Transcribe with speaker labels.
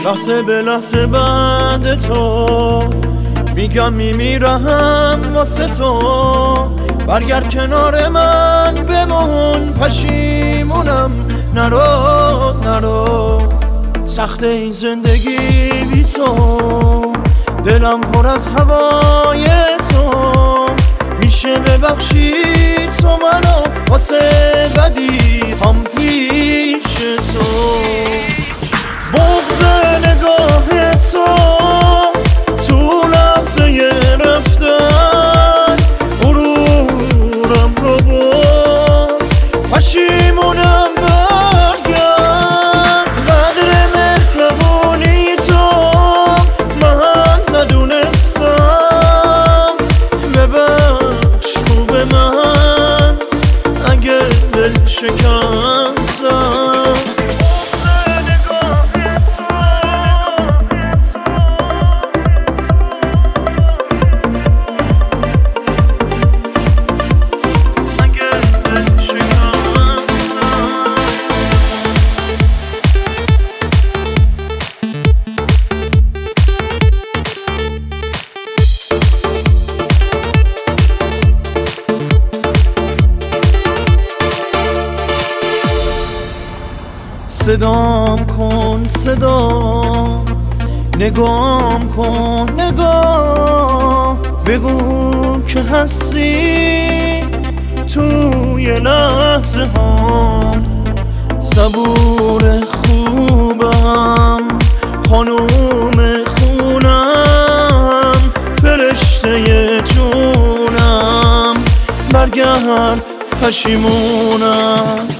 Speaker 1: لحظه به لحظه بعد تو میگم میمیرم واسه تو. برگرد کنار من بمون، پشیمونم نرو نرو. سخته این زندگی بی تو، دلم پر از هوای تو. میشه ببخشی تو منو واسه بدی هم پیش تو. بغض نگاه تو تو لحظه رفتن غرورم رو برد، پشیمونم برگرد. قدر مهربونی تو من ندونستم، ببخش خوب من اگه دل شکستم. صدام کن صدا، نگام کن نگاه، بگو که هستی توی لحظه ها. صبور خوبم، خانوم خونم، فرشته جونم، برگرد پشیمونم.